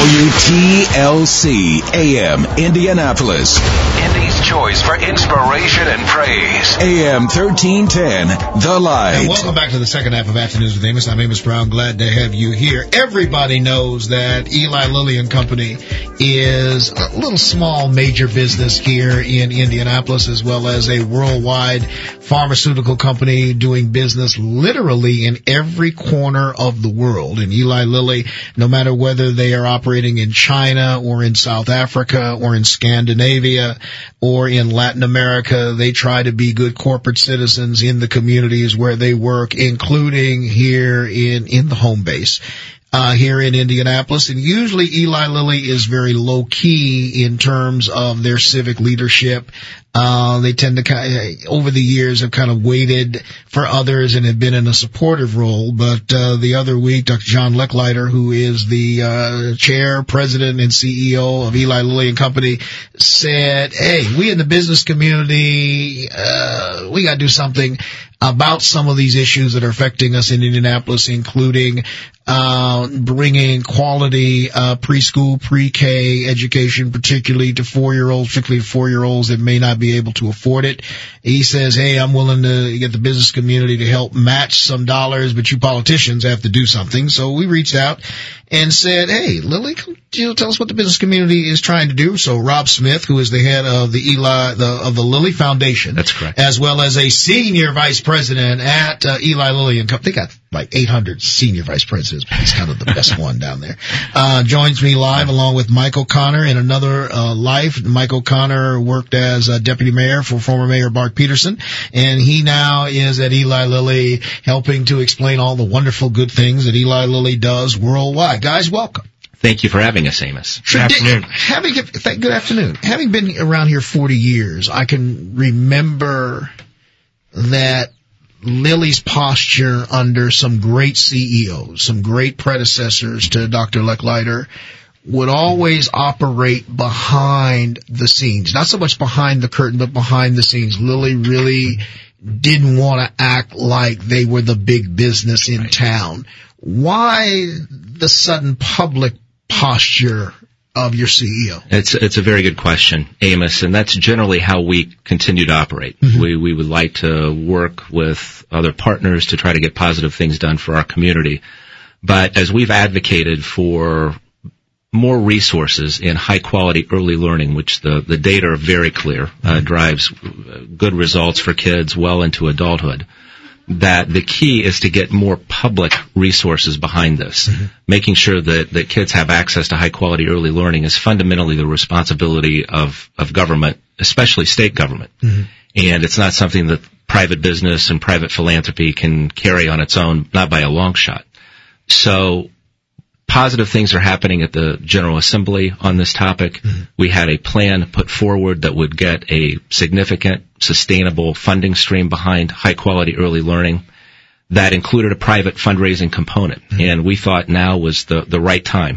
WTLC AM Indianapolis. Indy's choice for inspiration and praise. AM 1310, The Light. And welcome back to the second half of Afternoons with Amos. I'm Amos Brown. Glad to have you here. Everybody knows that Eli Lilly and Company is a little small major business here in Indianapolis, as well as a worldwide pharmaceutical company doing business literally in every corner of the world. And Eli Lilly, no matter whether they are operating in China or in South Africa or in Scandinavia or in Latin America, they try to be good corporate citizens in the communities where they work, including here in the home base. Here in Indianapolis, and usually Eli Lilly is very low key in terms of their civic leadership. They tend to over the years have kind of waited for others and have been in a supportive role. But the other week, Dr. John Lechleiter, who is the chair, president, and CEO of Eli Lilly and Company, said, "Hey, we in the business community, we got to do something about some of these issues that are affecting us in Indianapolis, including bringing quality preschool, pre-K education, particularly to 4-year-olds that may not be able to afford it." He says, "Hey, I'm willing to get the business community to help match some dollars, but you politicians have to do something." So we reached out and said, "Hey, Lilly, tell us what the business community is trying to do." So Rob Smith, who is the head of the Lilly Foundation, that's correct, as well as a senior vice president at Eli Lilly and Company. They got like 800 senior vice presidents, but he's kind of the best one down there. Joins me live along with Mike O'Connor in another life. Mike O'Connor worked as deputy mayor for former Mayor Bart Peterson, and he now is at Eli Lilly helping to explain all the wonderful good things that Eli Lilly does worldwide. Guys, welcome. Thank you for having us, Amos. Good afternoon. Good afternoon. Having been around here 40 years, I can remember that Lilly's posture under some great CEOs, some great predecessors to Dr. Lechleiter, would always operate behind the scenes. Not so much behind the curtain, but behind the scenes. Lilly really didn't want to act like they were the big business in town. Why the sudden public posture of your CEO? It's a very good question, Amos, and that's generally how we continue to operate. Mm-hmm. We would like to work with other partners to try to get positive things done for our community. But as we've advocated for more resources in high-quality early learning, which the data are very clear, drives good results for kids well into adulthood, that the key is to get more public resources behind this. Mm-hmm. Making sure that kids have access to high-quality early learning is fundamentally the responsibility of government, especially state government. Mm-hmm. And it's not something that private business and private philanthropy can carry on its own, not by a long shot. So positive things are happening at the General Assembly on this topic. Mm-hmm. We had a plan put forward that would get a significant, sustainable funding stream behind high-quality early learning that included a private fundraising component. Mm-hmm. And we thought now was the right time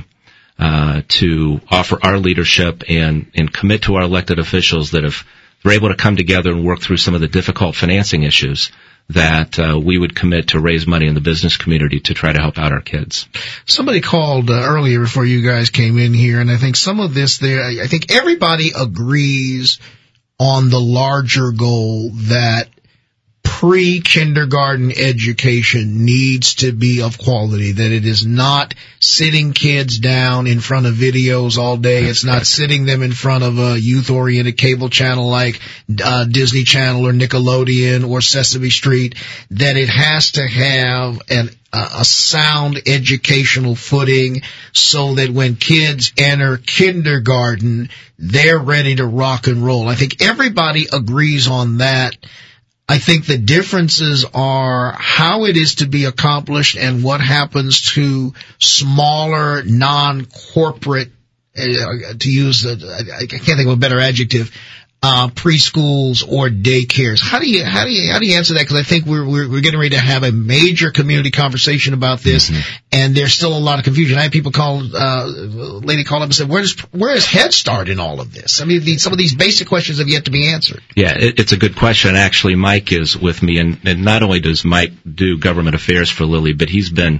to offer our leadership and commit to our elected officials that if they're able to come together and work through some of the difficult financing issues, that we would commit to raise money in the business community to try to help out our kids. Somebody called earlier before you guys came in here, and I think some of this there, I think everybody agrees on the larger goal that pre-kindergarten education needs to be of quality, that it is not sitting kids down in front of videos all day. It's not sitting them in front of a youth-oriented cable channel like Disney Channel or Nickelodeon or Sesame Street, that it has to have a sound educational footing so that when kids enter kindergarten, they're ready to rock and roll. I think everybody agrees on that. I think the differences are how it is to be accomplished and what happens to smaller, non-corporate, to use I can't think of a better adjective, preschools or daycares. How do you answer that? Because I think we're getting ready to have a major community conversation about this, mm-hmm. and there's still a lot of confusion. I had people a lady called up and said, where is Head Start in all of this? I mean, some of these basic questions have yet to be answered. Yeah, it's a good question. Actually, Mike is with me, and not only does Mike do government affairs for Lilly, but he's been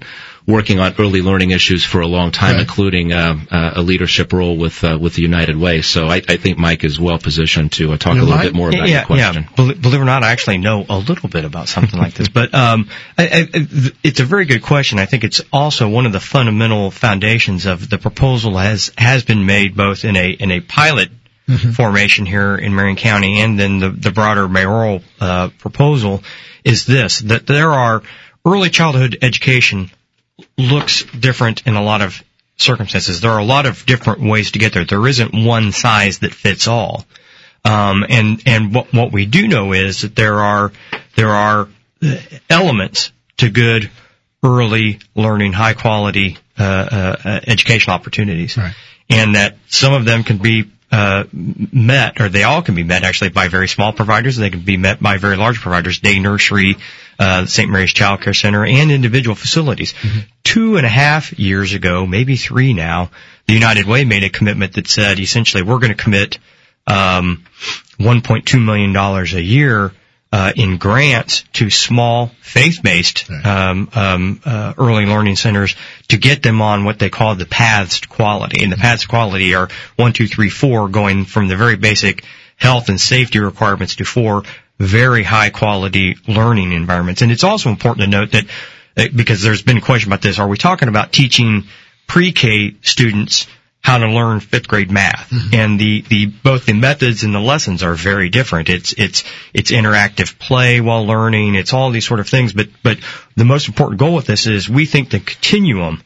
working on early learning issues for a long time, including a leadership role with the United Way. So I think Mike is well positioned to talk a little bit more about your question. Yeah. Believe it or not, I actually know a little bit about something like this. But it's a very good question. I think it's also one of the fundamental foundations of the proposal has been made both in a pilot formation here in Marion County and then the broader mayoral proposal is this, that there are early childhood education looks different in a lot of circumstances. There are a lot of different ways to get there. There isn't one size that fits all. And what we do know is that there are elements to good early learning, high quality educational opportunities. Right. And that some of them can be met, or they all can be met actually by very small providers, and they can be met by very large providers, day nursery, St. Mary's Child Care Center, and individual facilities. 2.5 years ago, maybe 3 now, the United Way made a commitment that said essentially we're going to commit $1.2 million a year in grants to small faith-based early learning centers to get them on what they call the paths to quality. And the paths to quality are 1, 2, 3, 4, going from the very basic health and safety requirements to 4 very high quality learning environments. And it's also important to note that, because there's been a question about this, are we talking about teaching pre-K students how to learn 5th grade math? And both the methods and the lessons are very different. It's interactive play while learning. It's all these sort of things. But the most important goal with this is we think the continuum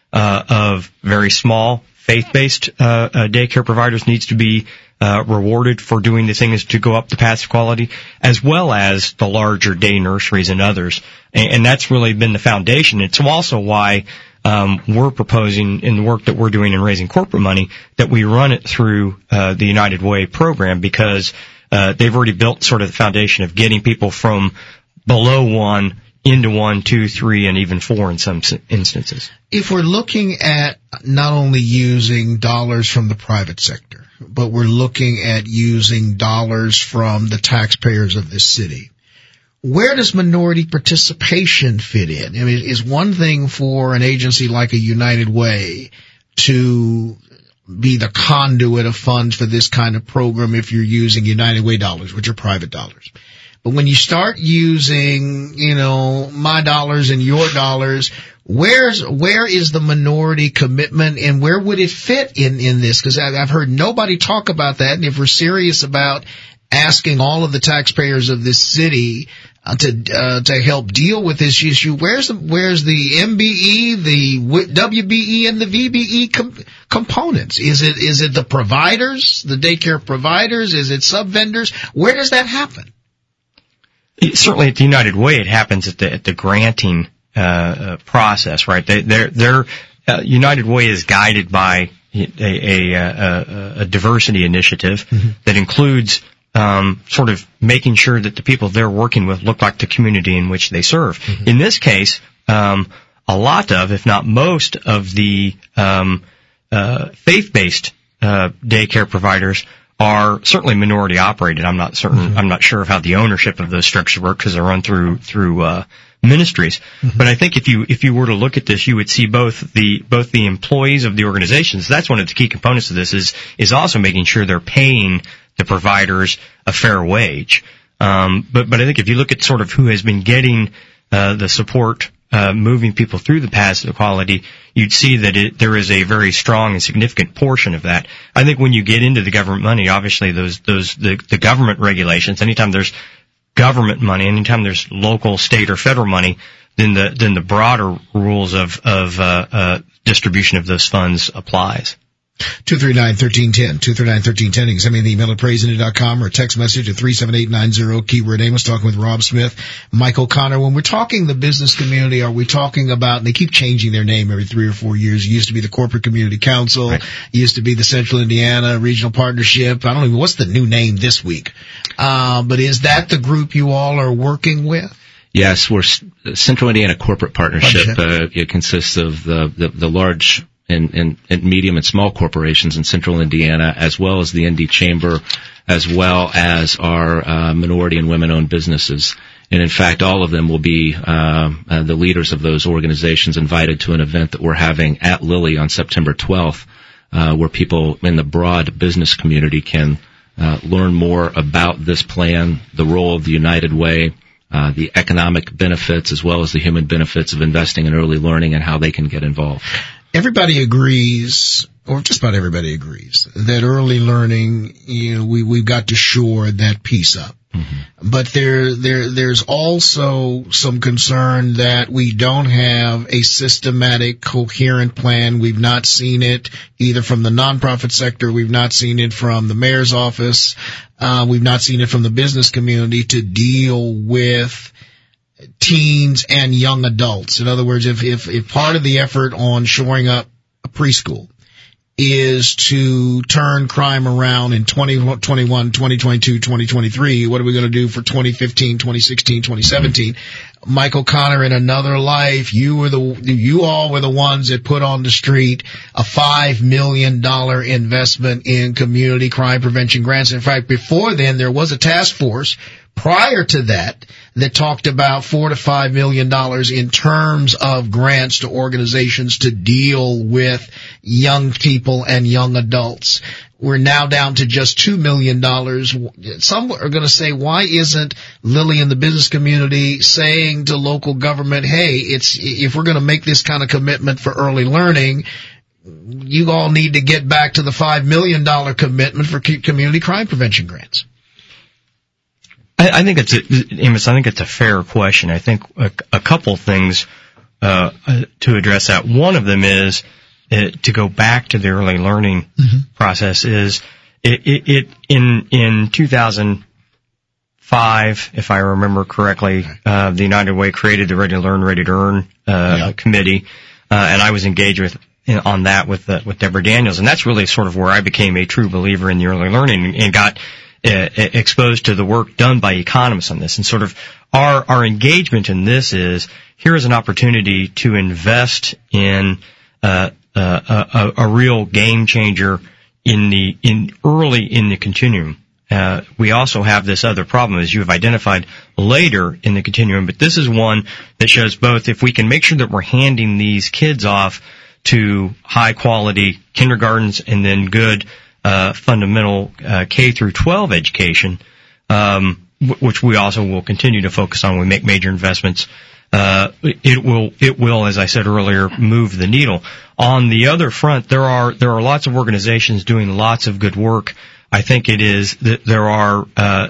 of very small faith-based daycare providers needs to be rewarded for doing the things to go up the path to quality, as well as the larger day nurseries and others. And that's really been the foundation. It's also why we're proposing in the work that we're doing in raising corporate money that we run it through the United Way program, because they've already built sort of the foundation of getting people from below 1 into 1, 2, 3, and even 4 in some instances. If we're looking at not only using dollars from the private sector, but we're looking at using dollars from the taxpayers of this city, where does minority participation fit in? I mean, is one thing for an agency like a United Way to be the conduit of funds for this kind of program if you're using United Way dollars, which are private dollars. But when you start using, my dollars and your dollars, where is the minority commitment, and where would it fit in this? Because I've heard nobody talk about that. And if we're serious about asking all of the taxpayers of this city to help deal with this issue, where's the MBE, the WBE, and the VBE components? Is it the providers, the daycare providers? Is it sub vendors? Where does that happen? Certainly at the United Way, it happens at the granting process, right? Their United Way is guided by a diversity initiative that includes sort of making sure that the people they're working with look like the community in which they serve. In this case, a lot of, if not most of the faith-based daycare providers are certainly minority operated. I'm not sure of how the ownership of those structures work, because they're run through ministries. But I think if you were to look at this, you would see both the employees of the organizations. That's one of the key components of this is also making sure they're paying the providers a fair wage. But I think if you look at sort of who has been getting the support moving people through the paths to equality, you'd see that there is a very strong and significant portion of that. I think when you get into the government money, obviously the government regulations, anytime there's government money, anytime there's local, state, or federal money, then the broader rules of distribution of those funds applies. 239-1310, 239-1310. You can send me an email at praiseindie.com or a text message at 37890, keyword Amos, talking with Rob Smith, Mike O'Connor. When we're talking the business community, are we talking about, and they keep changing their name every 3 or 4 years. It used to be the Corporate Community Council. Right. It used to be the Central Indiana Regional Partnership. I don't even, what's the new name this week? But is that the group you all are working with? Yes, we're Central Indiana Corporate Partnership. It consists of the large and medium and small corporations in Central Indiana, as well as the Indy Chamber, as well as our minority and women-owned businesses. And in fact, all of them will be the leaders of those organizations invited to an event that we're having at Lilly on September 12th, where people in the broad business community can learn more about this plan, the role of the United Way, the economic benefits as well as the human benefits of investing in early learning and how they can get involved. Everybody agrees, or just about everybody agrees, that early learning, we've got to shore that piece up. Mm-hmm. But there's also some concern that we don't have a systematic, coherent plan. We've not seen it either from the nonprofit sector. We've not seen it from the mayor's office. We've not seen it from the business community to deal with teens and young adults. In other words, if part of the effort on shoring up a preschool is to turn crime around in 2021, 2022, 2023, what are we going to do for 2015, 2016, 2017? Mike O'Connor, in another life, you all were the ones that put on the street a $5 million investment in community crime prevention grants. In fact, before then, there was a task force prior to that talked about $4 to $5 million in terms of grants to organizations to deal with young people and young adults. We're now down to just $2 million. Some are going to say, why isn't Lilly and the business community saying to local government, hey, if we're going to make this kind of commitment for early learning, you all need to get back to the $5 million commitment for community crime prevention grants? I think it's a fair question. I think a couple things to address that. One of them is to go back to the early learning process. Is it in 2005, if I remember correctly, the United Way created the Ready to Learn, Ready to Earn committee, and I was engaged on that with Deborah Daniels, and that's really sort of where I became a true believer in the early learning and got exposed to the work done by economists on this. And sort of our engagement in this is, here is an opportunity to invest in a real game changer early in the continuum. We also have this other problem, as you have identified, later in the continuum, but this is one that shows both if we can make sure that we're handing these kids off to high quality kindergartens and then good fundamental K through 12 education, which we also will continue to focus on when we make major investments. It will, as I said earlier, move the needle. On the other front, there are lots of organizations doing lots of good work. I think it is that there are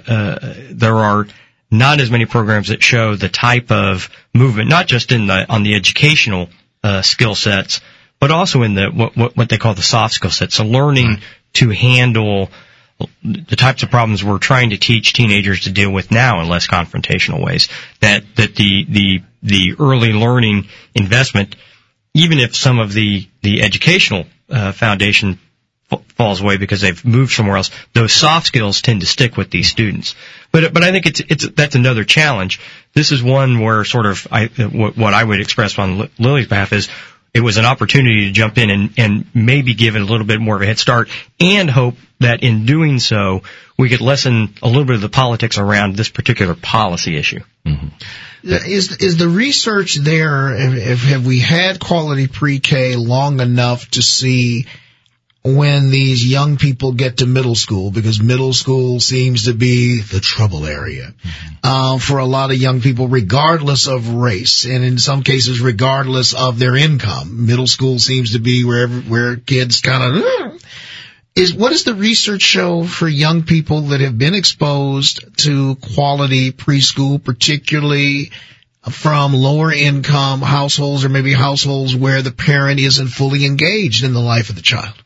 not as many programs that show the type of movement, not just on the educational skill sets, but also in the what they call the soft skill sets. So learning to handle the types of problems we're trying to teach teenagers to deal with now in less confrontational ways. That the early learning investment, even if some of the educational foundation falls away because they've moved somewhere else, those soft skills tend to stick with these students. But I think that's another challenge. This is one where sort of what I would express on Lilly's behalf is, it was an opportunity to jump in and maybe give it a little bit more of a head start, and hope that in doing so we could lessen a little bit of the politics around this particular policy issue. Mm-hmm. Is the research there? Have we had quality pre-K long enough to see when these young people get to middle school, because middle school seems to be the trouble area for a lot of young people, regardless of race, and in some cases regardless of their income. Middle school seems to be where kids kind of what does the research show for young people that have been exposed to quality preschool, particularly from lower income households or maybe households where the parent isn't fully engaged in the life of the child?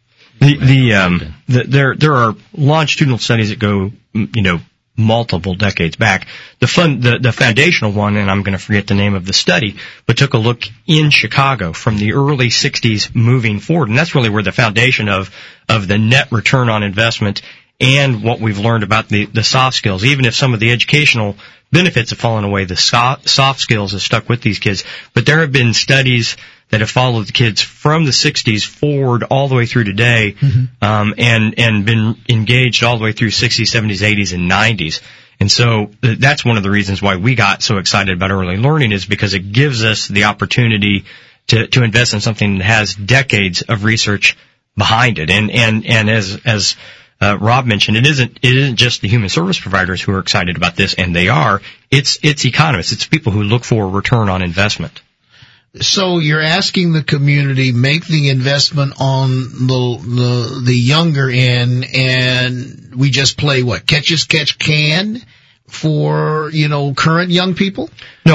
There are longitudinal studies that go, multiple decades back. The foundational one, and I'm going to forget the name of the study, but took a look in Chicago from the early 60s moving forward. And that's really where the foundation of the net return on investment and what we've learned about the soft skills, even if some of the educational benefits have fallen away, the soft skills have stuck with these kids. But there have been studies that have followed the kids from the 60s forward all the way through today, and been engaged all the way through 60s, 70s, 80s, and 90s. And so that's one of the reasons why we got so excited about early learning, is because it gives us the opportunity to invest in something that has decades of research behind it. And as Rob mentioned, it isn't just the human service providers who are excited about this, and they are. It's economists. It's people who look for a return on investment. So you're asking the community make the investment on the younger end, and we just play what, catch as catch can for current young people? No,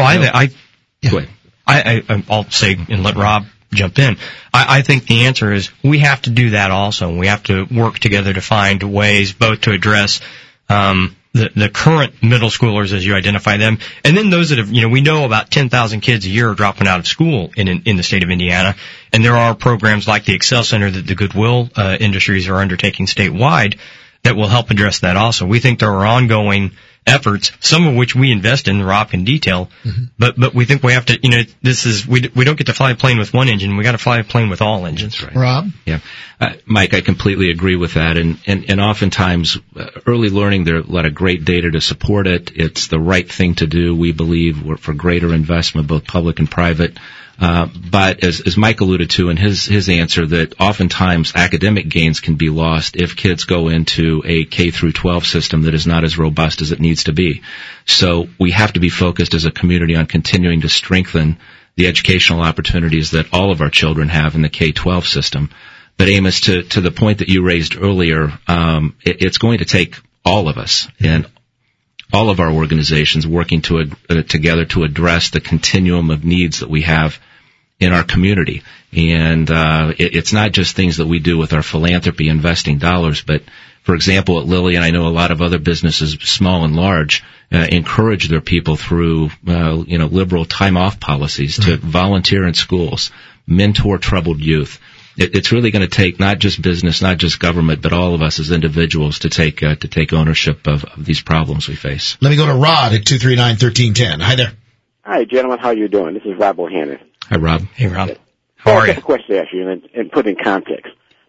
I'll say and let Rob jump in. I think the answer is we have to do that also. We have to work together to find ways both to address the current middle schoolers as you identify them, and then those that have, we know about 10,000 kids a year are dropping out of school in the state of Indiana, and there are programs like the Excel Center that the Goodwill Industries are undertaking statewide that will help address that also. We think there are ongoing efforts, some of which we invest in, Rob can detail, but we think we have to, we don't get to fly a plane with one engine, we got to fly a plane with all engines. Right. Rob? Yeah. Mike, I completely agree with that, and oftentimes early learning, there are a lot of great data to support it. It's the right thing to do, we believe, for greater investment, both public and private. But as Mike alluded to in his answer, that oftentimes academic gains can be lost if kids go into a K through 12 system that is not as robust as it needs to be. So we have to be focused as a community on continuing to strengthen the educational opportunities that all of our children have in the K-12 system. But Amos, to the point that you raised earlier, it's going to take all of us and all of our organizations working together to address the continuum of needs that we have in our community. And it's not just things that we do with our philanthropy investing dollars, but for example, at Lilly, and I know a lot of other businesses, small and large, encourage their people through liberal time off policies to volunteer in schools, mentor troubled youth. It's really going to take not just business, not just government, but all of us as individuals to take ownership of these problems we face. Let me go to Rod at 239-1310. Hi there. Hi, gentlemen. How are you doing? This is Rob O'Hannon. Hi, Rob. Hey, Rob. How are you? I have a question to ask you and put in context.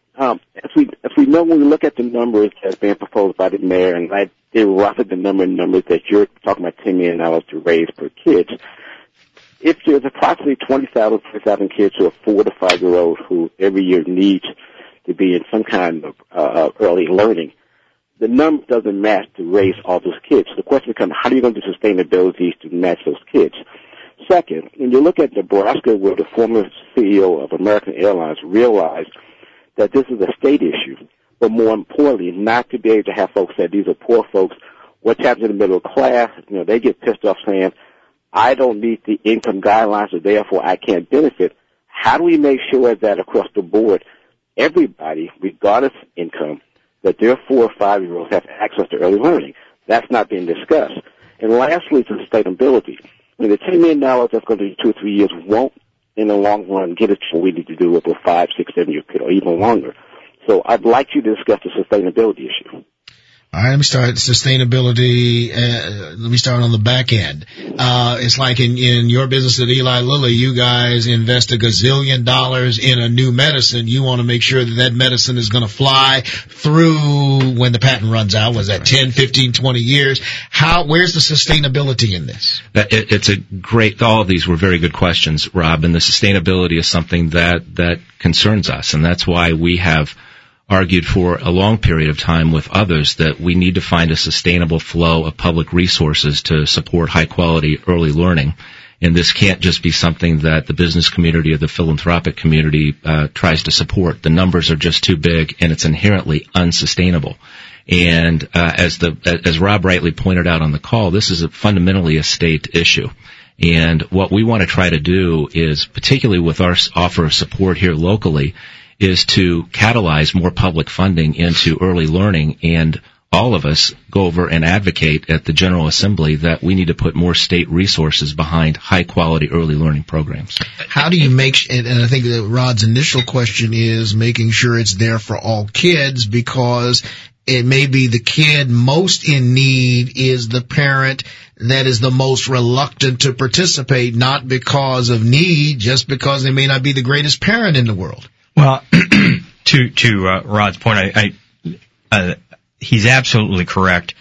If we know when we look at the numbers that's being proposed by the mayor, and I did roughly the numbers that you're talking about, $10 million to raise per kid. If there's approximately 20,000 kids who are 4 to 5 year olds who every year need to be in some kind of early learning, the number doesn't match to raise all those kids. The question becomes, how are you going to do sustainability to match those kids? Second, when you look at Nebraska, where the former CEO of American Airlines realized that this is a state issue, but more importantly, not to be able to have folks say these are poor folks. What happens in the middle class? They get pissed off saying, I don't meet the income guidelines, so therefore I can't benefit. How do we make sure that across the board, everybody, regardless of income, that their 4 or 5 year olds have access to early learning? That's not being discussed. And lastly, to sustainability. The $10 million that's going to be 2 or 3 years won't, in the long run, get us what we need to do with a 5, 6, 7 year period, or even longer. So I'd like you to discuss the sustainability issue. All right, let me start sustainability. Let me start on the back end. It's like in your business at Eli Lilly, you guys invest $1 gazillion in a new medicine. You want to make sure that medicine is going to fly through when the patent runs out. Was that 10, 15, 20 years? Where's the sustainability in this? All of these were very good questions, Rob, and the sustainability is something that concerns us, and that's why we have argued for a long period of time with others that we need to find a sustainable flow of public resources to support high-quality early learning. And this can't just be something that the business community or the philanthropic community tries to support. The numbers are just too big, and it's inherently unsustainable. And as Rob rightly pointed out on the call, this is fundamentally a state issue. And what we want to try to do is, particularly with our offer of support here locally, is to catalyze more public funding into early learning, and all of us go over and advocate at the General Assembly that we need to put more state resources behind high-quality early learning programs. How do you make, and I think that Rod's initial question is making sure it's there for all kids, because it may be the kid most in need is the parent that is the most reluctant to participate, not because of need, just because they may not be the greatest parent in the world. Well, to Rod's point, he's absolutely correct.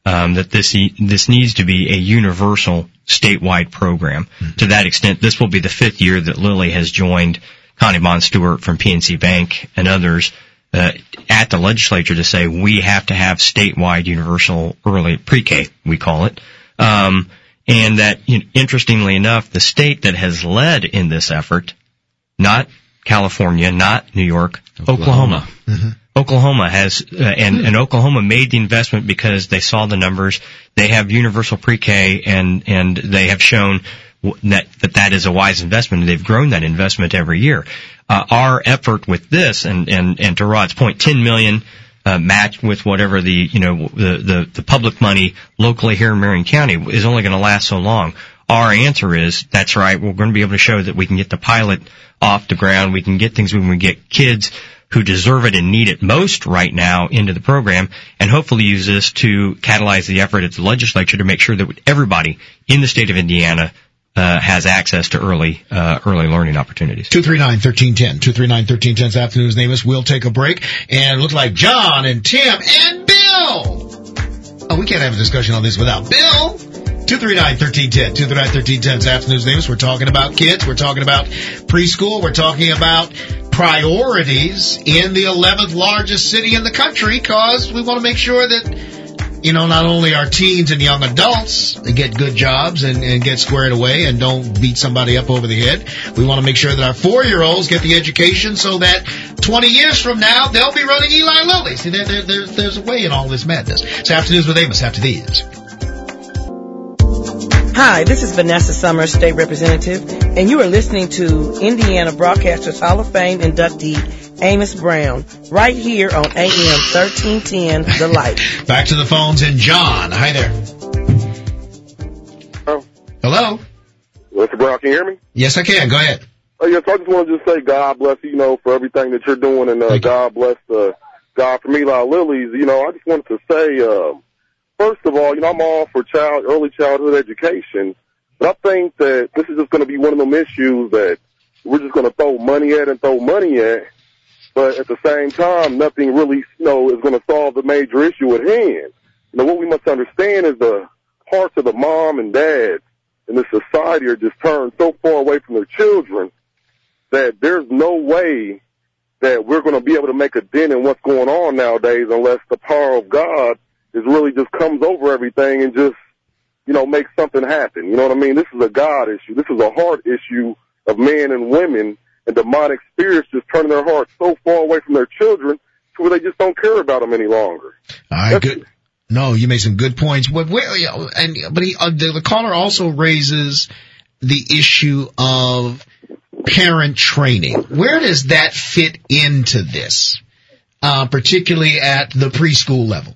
that this needs to be a universal statewide program. Mm-hmm. To that extent, this will be the 5th year that Lily has joined Connie Bond Stewart from PNC Bank and others at the legislature to say we have to have statewide universal early pre-K, we call it. And that, interestingly enough, the state that has led in this effort, not California, not New York, Oklahoma. Mm-hmm. Oklahoma has, and Oklahoma made the investment because they saw the numbers. They have universal pre-K, and they have shown that is a wise investment, and they've grown that investment every year. Our effort with this, and to Rod's point, $10 million, matched with whatever the public money locally here in Marion County is only going to last so long. Our answer is, that's right, we're going to be able to show that we can get the pilot off the ground. We can get things when we get kids who deserve it and need it most right now into the program, and hopefully use this to catalyze the effort at the legislature to make sure that everybody in the state of Indiana has access to early learning opportunities. 239-1310. 239-1310 this afternoon's name is. We'll take a break, and it looks like John and Tim and Bill. Oh, we can't have a discussion on this without Bill. 239-1310. 239-1310 this afternoon's name is. We're talking about kids. We're talking about preschool. We're talking about priorities in the 11th largest city in the country, because we want to make sure that, not only our teens and young adults get good jobs and get squared away and don't beat somebody up over the head. We want to make sure that our 4-year-olds get the education so that 20 years from now, they'll be running Eli Lilly. See, there's a way in all this madness. It's Afternoons with Amos after these. Hi, this is Vanessa Summers, State Representative, and you are listening to Indiana Broadcasters Hall of Fame inductee Amos Brown, right here on AM 1310, The Light. Back to the phones and John. Hi there. Hello? Mr. Brown, can you hear me? Yes, I can. Go ahead. Oh, yes, I just want to say God bless you, for everything that you're doing, and God bless God from Eli Lilly's. I just wanted to say, first of all, I'm all for early childhood education, but I think that this is just going to be one of them issues that we're just going to throw money at, but at the same time, nothing really, is going to solve the major issue at hand. What we must understand is the hearts of the mom and dad in this society are just turned so far away from their children that there's no way that we're going to be able to make a dent in what's going on nowadays unless the power of God is really just comes over everything and just, makes something happen. You know what I mean? This is a God issue. This is a heart issue of men and women and demonic spirits just turning their hearts so far away from their children to where they just don't care about them any longer. All right, good. No, you made some good points. But the caller also raises the issue of parent training. Where does that fit into this, particularly at the preschool level?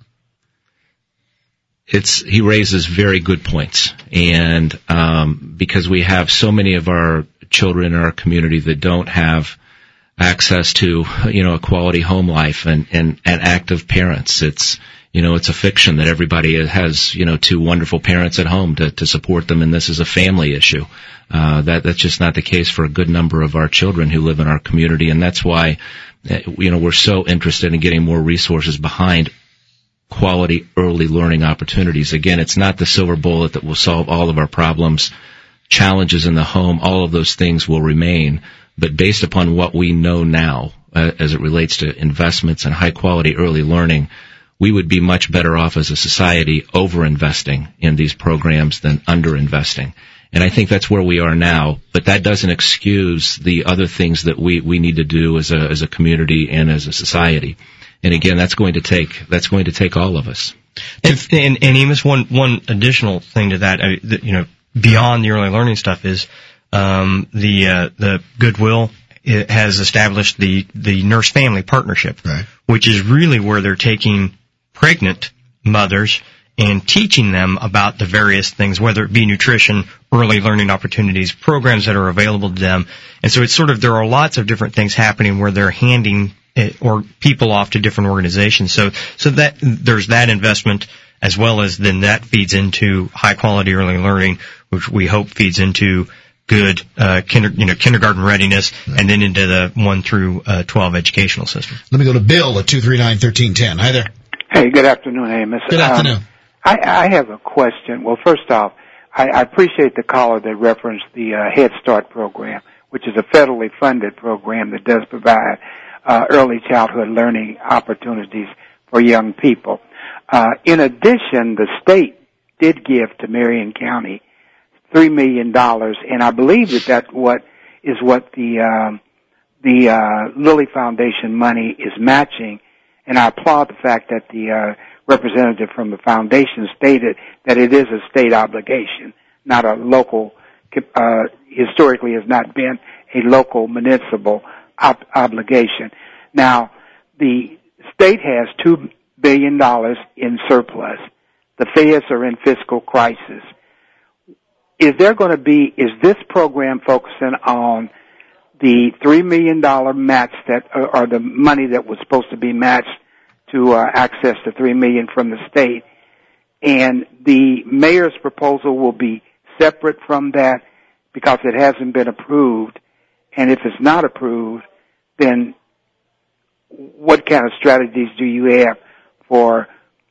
He raises very good points, and because we have so many of our children in our community that don't have access to a quality home life and active parents. It's a fiction that everybody has 2 wonderful parents at home to support them, and this is a family issue. That's just not the case for a good number of our children who live in our community, and that's why we're so interested in getting more resources behind quality early learning opportunities. Again, it's not the silver bullet that will solve all of our problems. Challenges in the home, all of those things will remain. But based upon what we know now, as it relates to investments and high quality early learning, we would be much better off as a society over-investing in these programs than under-investing. And I think that's where we are now, but that doesn't excuse the other things that we need to do as a community and as a society. And again, that's going to take all of us. And Amos, one additional thing to that, beyond the early learning stuff is the Goodwill has established the nurse family partnership, right, which is really where they're taking pregnant mothers and teaching them about the various things, whether it be nutrition, early learning opportunities, programs that are available to them. And so it's there are lots of different things happening where they're handing or people off to different organizations. So that there's that investment, as well as then that feeds into high quality early learning, which we hope feeds into good kindergarten readiness, right, and then into the 1 through 12 educational system. Let me go to Bill at 239-1310. Hi there. Hey, good afternoon, Amos. Good afternoon. I have a question. Well, first off, I appreciate the caller that referenced the Head Start program, which is a federally funded program that does provide early childhood learning opportunities for young people. In addition, the state did give to Marion County $3 million, and I believe that what the Lilly Foundation money is matching, and I applaud the fact that the representative from the foundation stated that it is a state obligation, not a local, historically has not been a local municipal obligation. Now, the state has $2 billion in surplus. The feds are in fiscal crisis. Is this program focusing on the $3 million match or the money that was supposed to be matched to access the $3 million from the state, and the mayor's proposal will be separate from that because it hasn't been approved? And if it's not approved, then what kind of strategies do you have for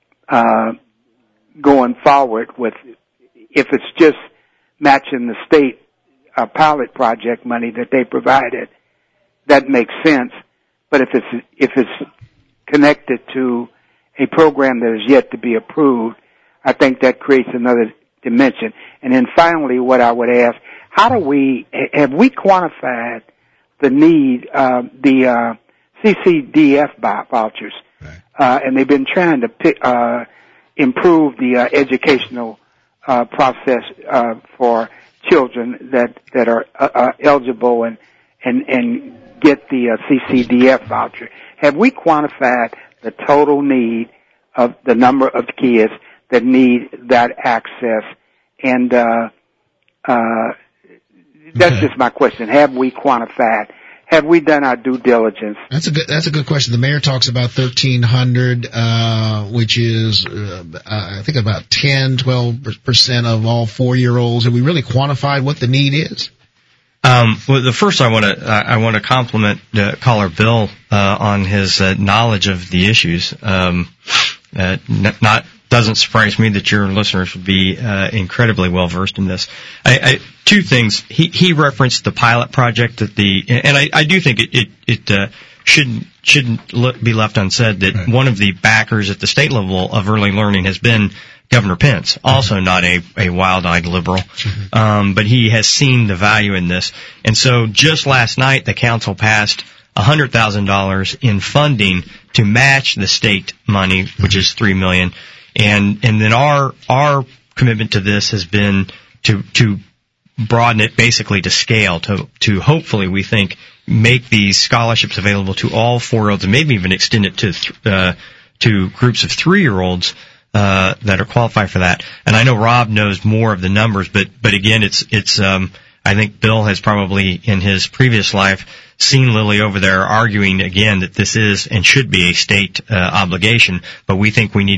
going forward with, if it's just matching the state pilot project money that they provided, that makes sense. But if it's connected to a program that is yet to be approved, I think that creates another dimension. And then finally, what I would ask, have we quantified the need, the CCDF vouchers? Right. And they've been trying to improve the educational process for children that are eligible and get the CCDF voucher. Have we quantified the total need of the number of kids that need that access? And that's just my question. Have we quantified? Have we done our due diligence? That's a good question. The mayor talks about 1,300, which is, I think about 12% of all 4-year-olds. Have we really quantified what the need is? Well, the first I want to compliment caller Bill on his knowledge of the issues. Doesn't surprise me that your listeners would be incredibly well versed in this. Two things. He referenced the pilot project and I do think it shouldn't be left unsaid that right. One of the backers at the state level of early learning has been Governor Pence, also not a wild-eyed liberal, but he has seen the value in this. And so just last night, the council passed $100,000 in funding to match the state money, which is $3 million. And then our commitment to this has been to broaden it basically to scale, to hopefully, we think, make these scholarships available to all 4-year-olds and maybe even extend it to groups of 3-year-olds that are qualified for that. And I know Rob knows more of the numbers, but again, it's I think Bill has probably in his previous life seen Lilly over there arguing again that this is and should be a state obligation, but we think we need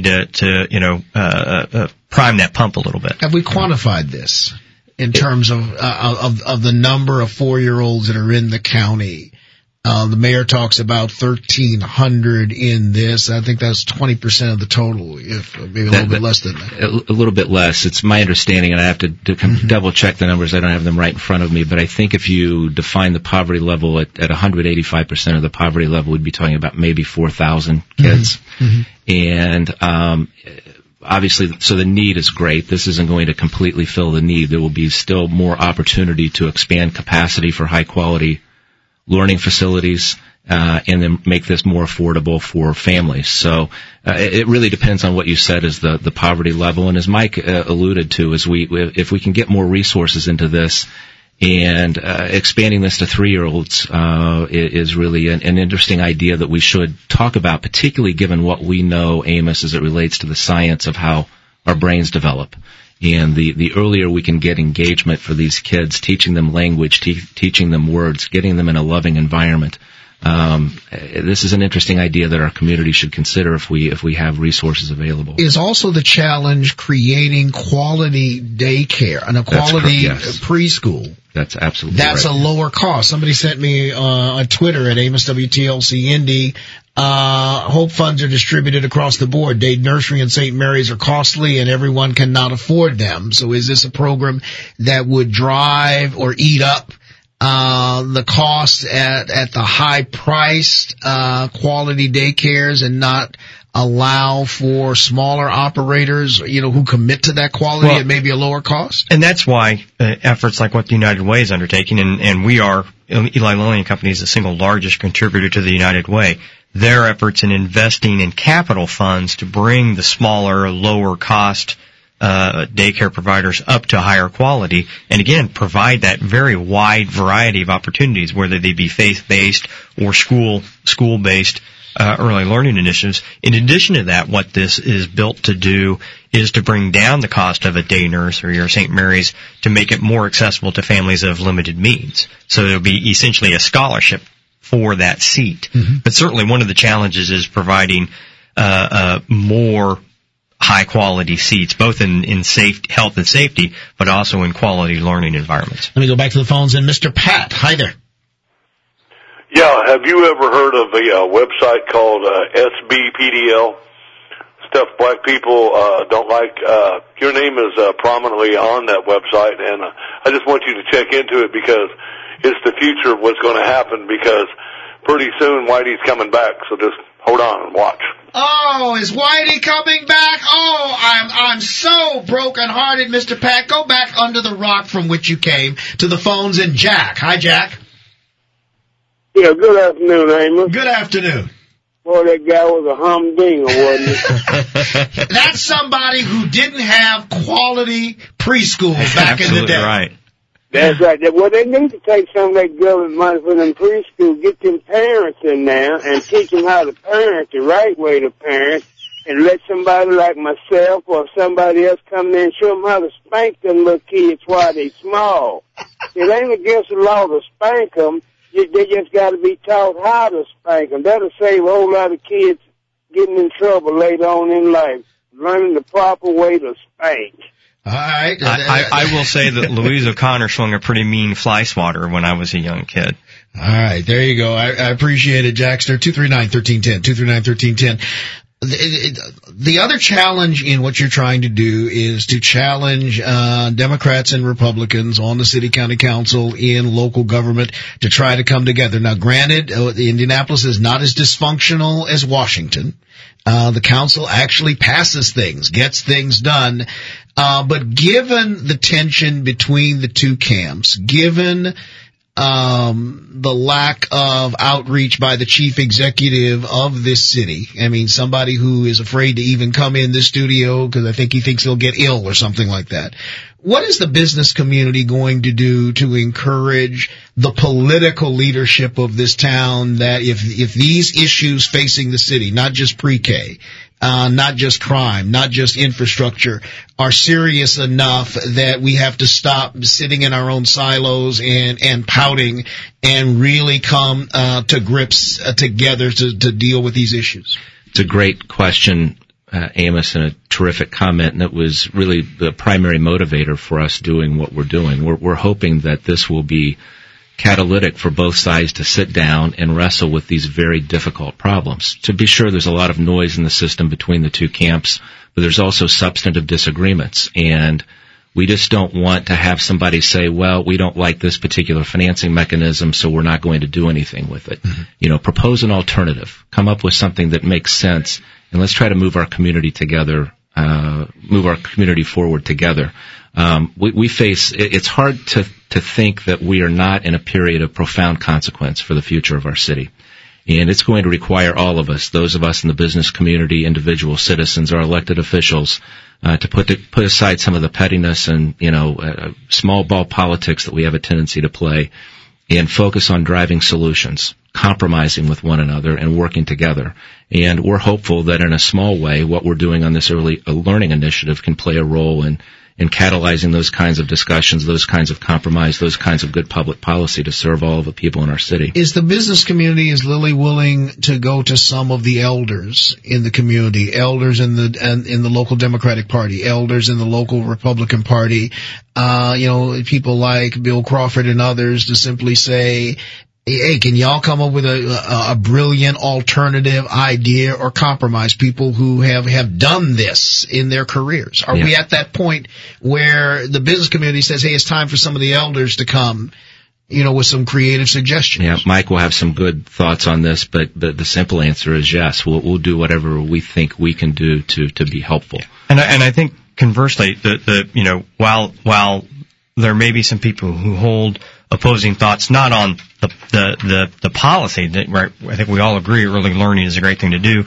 to prime that pump a little bit. Have we quantified this in terms of the number of 4-year-olds that are in the county? The mayor talks about 1,300 in this. I think that's 20% of the total, if maybe a little bit less than that. A little bit less. It's my understanding, and I have to double check the numbers. I don't have them right in front of me, but I think if you define the poverty level at 185% of the poverty level, we'd be talking about maybe 4,000 kids. And obviously, so the need is great. This isn't going to completely fill the need. There will be still more opportunity to expand capacity for high quality learning facilities, and then make this more affordable for families. So it really depends on what you said is the poverty level. And as Mike alluded to, if we can get more resources into this, and expanding this to 3-year-olds is really an interesting idea that we should talk about, particularly given what we know, Amos, as it relates to the science of how our brains develop. And the earlier we can get engagement for these kids, teaching them language, teaching them words, getting them in a loving environment. This is an interesting idea that our community should consider if we have resources available. Is also the challenge creating quality daycare and a quality preschool That's absolutely That's right. a lower cost. Somebody sent me on Twitter at AmosWTLC Indy. Hope funds are distributed across the board. Day nursery and St. Mary's are costly and everyone cannot afford them. So is this a program that would drive or eat up the cost at the high priced quality daycares and not allow for smaller operators, who commit to that quality at maybe a lower cost? And that's why efforts like what the United Way is undertaking, and we are, Eli Lilly and Company is the single largest contributor to the United Way. Their efforts in investing in capital funds to bring the smaller, lower cost daycare providers up to higher quality, and again, provide that very wide variety of opportunities, whether they be faith-based or school-based early learning initiatives. In addition to that, what this is built to do is to bring down the cost of a day nursery or St. Mary's to make it more accessible to families of limited means. So it'll be essentially a scholarship for that seat. Mm-hmm. But certainly one of the challenges is providing more high-quality seats, both in health and safety, but also in quality learning environments. Let me go back to the phones. And Mr. Pat, hi there. Yeah, have you ever heard of a website called SBPDL? Stuff black people don't like. Your name is prominently on that website, and I just want you to check into it because it's the future of what's going to happen, because pretty soon Whitey's coming back, so just hold on and watch. Oh, is Whitey coming back? Oh, I'm so broken-hearted, Mr. Pat. Go back under the rock from which you came to the phones and Jack. Hi, Jack. Yeah, good afternoon, Amos. Good afternoon. Boy, that guy was a humdinger, wasn't he? That's somebody who didn't have quality preschool back in the day. Right. That's right. Well, they need to take some of that government money for them preschool, get them parents in there, and teach them how to parent the right way to parent, and let somebody like myself or somebody else come in and show them how to spank them little kids while they small. It ain't against the law to spank them. They just got to be taught how to spank them. That'll save a whole lot of kids getting in trouble later on in life, learning the proper way to spank. All right. I will say that Louise O'Connor swung a pretty mean fly swatter when I was a young kid. All right. There you go. I appreciate it, Jackster. 239-1310. 239-1310. The other challenge in what you're trying to do is to challenge Democrats and Republicans on the city county council in local government to try to come together. Now, granted, Indianapolis is not as dysfunctional as Washington. The council actually passes things, gets things done. But given the tension between the two camps, given the lack of outreach by the chief executive of this city. I mean, somebody who is afraid to even come in this studio because I think he thinks he'll get ill or something like that. What is the business community going to do to encourage the political leadership of this town that if these issues facing the city, not just pre-K, not just crime, not just infrastructure, are serious enough that we have to stop sitting in our own silos and pouting and really come to grips together to deal with these issues? It's a great question, Amos, and a terrific comment, and it was really the primary motivator for us doing what we're doing. We're hoping that this will be catalytic for both sides to sit down and wrestle with these very difficult problems. To be sure, there's a lot of noise in the system between the two camps, but there's also substantive disagreements. And we just don't want to have somebody say, well, we don't like this particular financing mechanism, so we're not going to do anything with it. Mm-hmm. Propose an alternative. Come up with something that makes sense, and let's try to move our community together, move our community forward together. We face, it's hard to think that we are not in a period of profound consequence for the future of our city. And it's going to require all of us, those of us in the business community, individual citizens, our elected officials, to put aside some of the pettiness and, small ball politics that we have a tendency to play and focus on driving solutions, compromising with one another and working together. And we're hopeful that in a small way, what we're doing on this early learning initiative can play a role in and catalyzing those kinds of discussions, those kinds of compromise, those kinds of good public policy to serve all of the people in our city. Is the business community, is Lily willing to go to some of the elders in the community, elders in the local Democratic Party, elders in the local Republican Party, people like Bill Crawford and others, to simply say, hey, can y'all come up with a brilliant alternative idea or compromise? People who have done this in their careers. Are we at that point where the business community says, hey, it's time for some of the elders to come, with some creative suggestions? Yeah, Mike will have some good thoughts on this, but the simple answer is yes. We'll do whatever we think we can do to be helpful. And I think conversely, while there may be some people who hold opposing thoughts, not on the policy that, right, I think we all agree early learning is a great thing to do.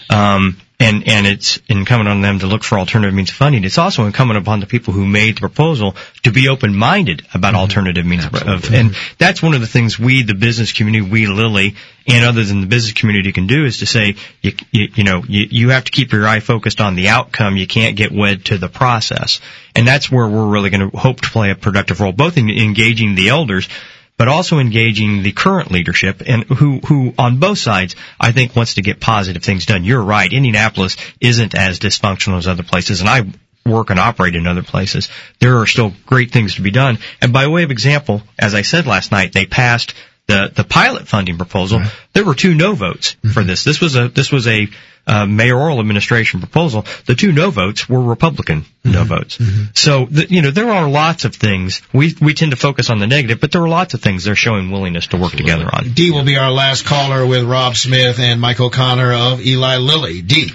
And it's incumbent on them to look for alternative means of funding. It's also incumbent upon the people who made the proposal to be open-minded about alternative means of, and that's one of the things we, the business community, we, Lilly, and others in the business community can do, is to say, you have to keep your eye focused on the outcome. You can't get wed to the process. And that's where we're really going to hope to play a productive role, both in engaging the elders, but also engaging the current leadership, and who on both sides, I think, wants to get positive things done. You're right. Indianapolis isn't as dysfunctional as other places, and I work and operate in other places. There are still great things to be done. And by way of example, as I said last night, they passed the pilot funding proposal. Right. There were 2 no votes for this. This was a mayoral administration proposal. The 2 no votes were Republican no votes. So, there are lots of things. We tend to focus on the negative, but there are lots of things they're showing willingness to work together on. Dee will be our last caller with Rob Smith and Mike O'Connor of Eli Lilly. Dee.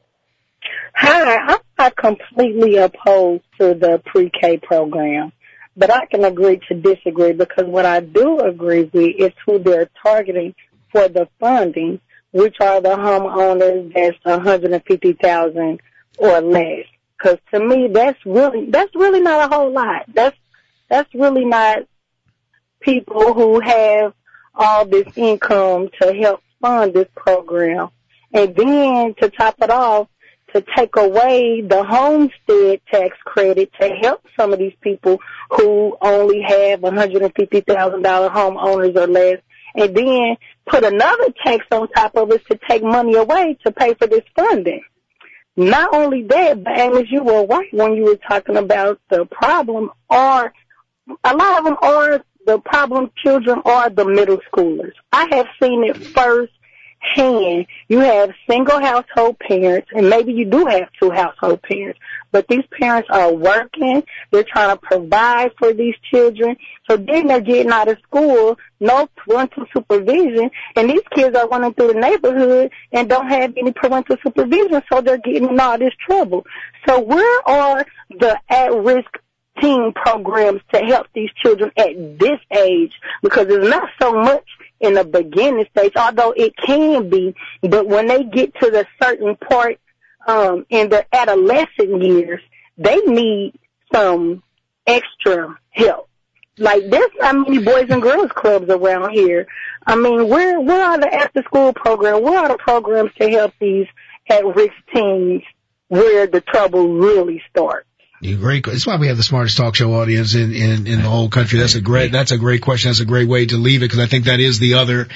Hi, I'm not completely opposed to the pre-K program, but I can agree to disagree, because what I do agree with is who they're targeting for the funding, which are the homeowners that's $150,000 or less. Because to me, that's really not a whole lot. That's really not people who have all this income to help fund this program. And then to top it off, to take away the homestead tax credit to help some of these people who only have $150,000 homeowners or less, and then put another tax on top of it to take money away to pay for this funding. Not only that, but Amos, you were right when you were talking about the problem, or a lot of them are the problem children are the middle schoolers. I have seen it firsthand. You have single household parents, and maybe you do have 2 household parents, but these parents are working. They're trying to provide for these children. So then they're getting out of school, no parental supervision, and these kids are running through the neighborhood and don't have any parental supervision, so they're getting in all this trouble. So where are the at-risk teen programs to help these children at this age? Because it's not so much in the beginning stage, although it can be, but when they get to the certain part in their adolescent years, they need some extra help. Like, there's not many boys and girls clubs around here. I mean, where are the after-school programs? Where are the programs to help these at-risk teens where the trouble really starts? Great. That's why we have the smartest talk show audience in the whole country. That's a great question. That's a great way to leave it, because I think that is the other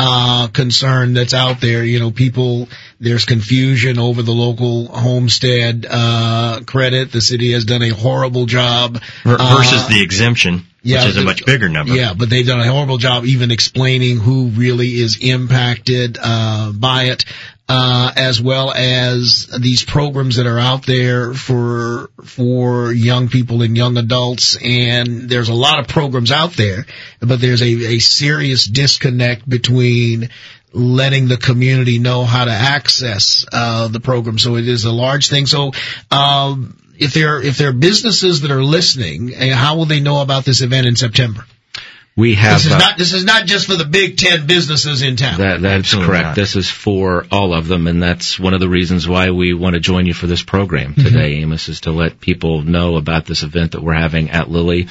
concern that's out there. There's confusion over the local homestead credit. The city has done a horrible job versus the exemption, which is a much bigger number. Yeah, but they've done a horrible job even explaining who really is impacted by it. As well as these programs that are out there for young people and young adults. And there's a lot of programs out there, but there's a serious disconnect between letting the community know how to access the program. So it is a large thing. So if there are businesses that are listening, how will they know about this event in September? We have. This is not just for the big 10 businesses in town. That's correct. Not. This is for all of them, and that's one of the reasons why we want to join you for this program today, Amos, is to let people know about this event that we're having at Lilly.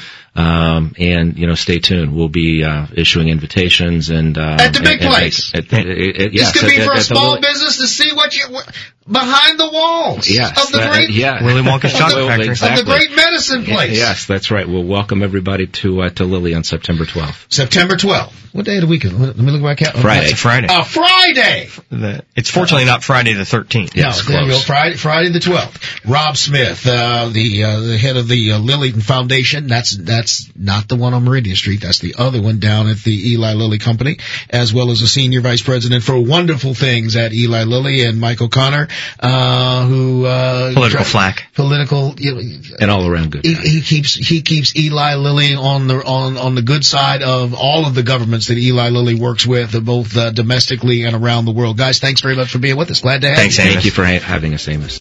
And stay tuned. We'll be issuing invitations and at the big place. This could be for a small business to see behind the walls of the great Willy Wonka's chocolate factory. Of the great medicine place. Yes, that's right. We'll welcome everybody to Lilly on September 12th. September 12th. What day of the week is it? Let me look at my calendar. Friday. It's Friday. Friday! It's fortunately not Friday the 13th. Yes, there you go. Friday the 12th. Rob Smith, the head of the Lilly Foundation. That's not the one on Meridian Street. That's the other one down at the Eli Lilly Company, as well as a senior vice president for wonderful things at Eli Lilly, and Mike O'Connor, who political flack, and all around good. He keeps Eli Lilly on the good side of all of the governments that Eli Lilly works with, both domestically and around the world. Guys, thanks very much for being with us. Glad to have you. Thank you for having us, Amos.